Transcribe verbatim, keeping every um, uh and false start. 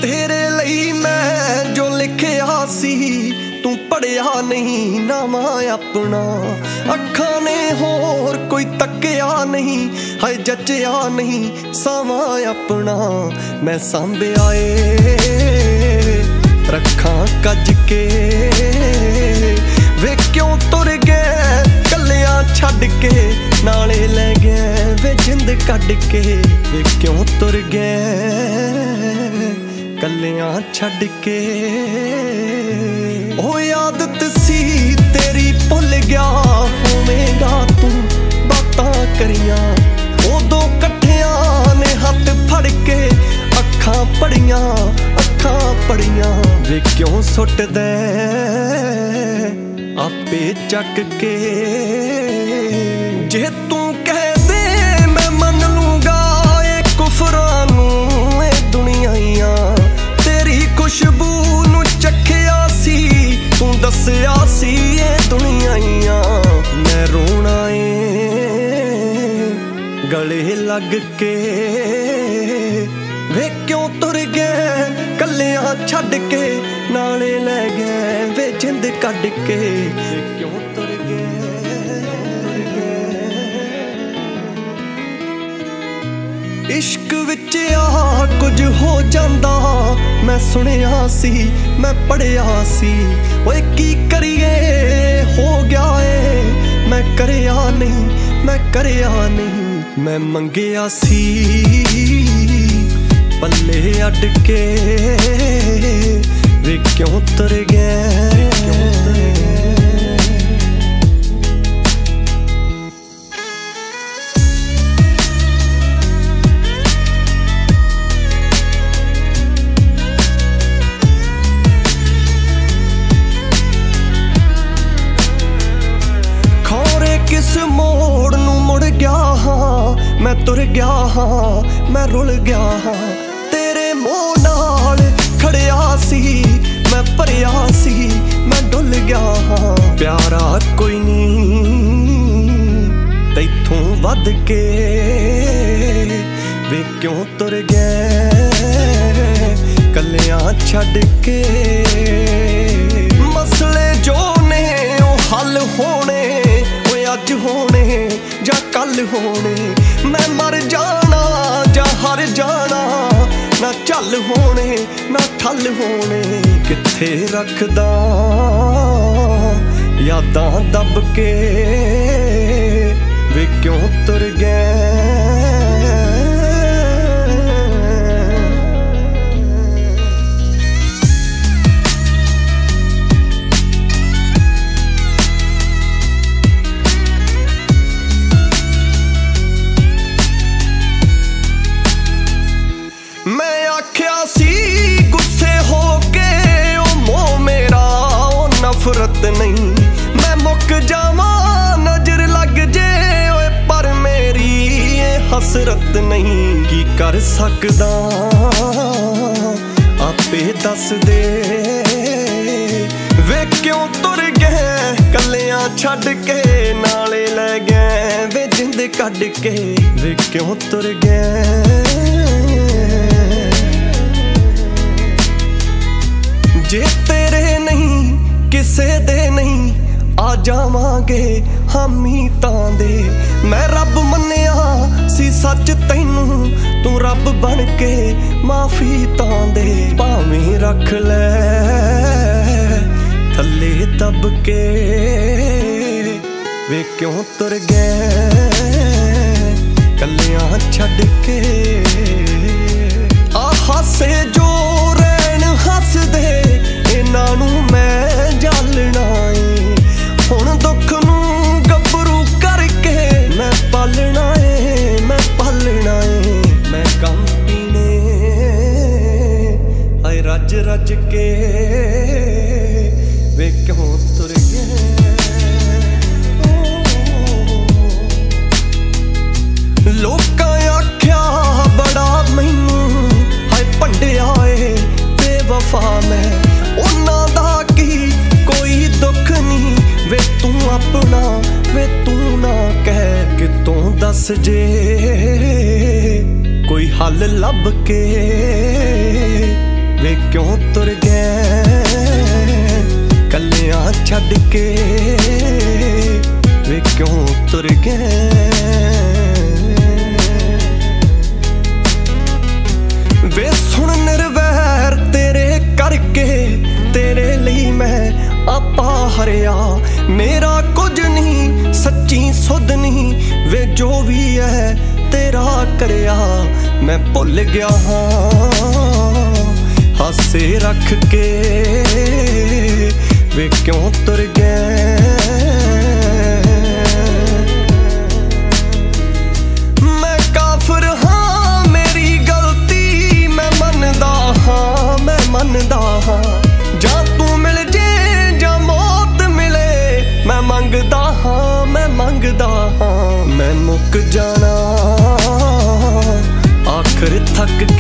तेरे लई मैं जो लिखिया सी तू पढ़िया नहीं नामा अपना। अखां ने होर कोई तकिया नहीं है जचिया नहीं सावा अपना। मैं सांभिया ए रखां कज के वे क्यों तुर गए कलियां छड्ड के नाले लै गए वे जिंद कढ के। वे क्यों तुर गए कलियां छड्ड के। ओ आदत सी तेरी भुल गया होवेगा तू बातां करियां उदों कट्ठियां ने हत्थ फड़ के। अखां पड़ियां अखां पड़ियां वे क्यों सुट दे आपे चक के। जे तू कह दे मैं मन लूंगा ए कुफरां नूं ए दुनियाइयां। तेरी खुशबू नूं चखिया सी तू दसिया सी ए दुनियाइयां। मैं रोना ए गले लग के वे क्यों तुर गए कलियां छड्ड के नाले लै गए वे जिंद कढ के। वे क्यों तुर गए। इश्क विच आ कुछ हो जांदा मैं सुनिया सी मैं पढ़िया सी। ओए की करिए हो गया ए मैं करिया नहीं मैं करिया नहीं। मैं मंगिया सी पल्ले अड के वे क्यों तुर गए। खौरे किस मोड़ नूं मुड़ गया हाँ मैं तुर गया हाँ मैं रुल गया हाँ। तेरे मोह नाल खड़िया सी मैं भरिया सी मैं डुल गया हाँ। प्यारा कोई नहीं तैथों वध के वे क्यों तुर गए कलियां छड्ड के। मसले जो ने ओ हल होने ओए अज होने जां कल होने। मैं मर जाना जां हर जाना ना झल होने ना ठल होने। किथे रखदा यादां दब के वे क्यों तुर गए। मैं आख्या सी गुस्से हो के ओ मोह मेरा ओ नफरत नहीं। मैं मुक जावा नजर लग जे ओए पर मेरी ये हसरत नहीं। की कर सकदा आपे दस दे वे क्यों तुर गए कलियां छड्ड के नाले लै गए वे जिंद कढ के। वे क्यों तुर गए। जे तेरे नहीं किसे दे नहीं आ जावांगे हामी तां दे। मैं रब मन्निया सी सच तैनू तू रब बन के माफी तां दे। भावें रख ले थल्ले दब के वे क्यों तुर गए कलियां छड्ड के। आ हासे जो रैन हसदे इन्हां नूं मैं जालना ए। हुण दुख नूं गभरू करके मैं पालना ए मैं पालना ए। मैं गम पीने हाय रज रज के वे क्यों तुर गए। लोकां आख्या बड़ा मैनू हाय भंडिया ए बेवफा मैं। उन्हां दा की कोई दुख नहीं वे तू अपना वे तू ना कह कितों दस जे कोई हल लब के क्यों तुर गए कलियां छड्ड के वे क्यों तुर गए। वे सुन निर्वैर तेरे करके तेरे लिए मैं आपा हरिया, मेरा कुछ नहीं सच्ची सुध नहीं वे जो भी है तेरा करया। मैं भुल गया हाँ हासे रख के वे क्यों तुर गए। मैं काफिर हाँ मेरी गलती मैं मनदा हाँ मैं मनदा हाँ। जा तू मिल जे जा मौत मिले मैं मंगदा हाँ मैं मंगदा हाँ। मैं मुक जाना आखिर थक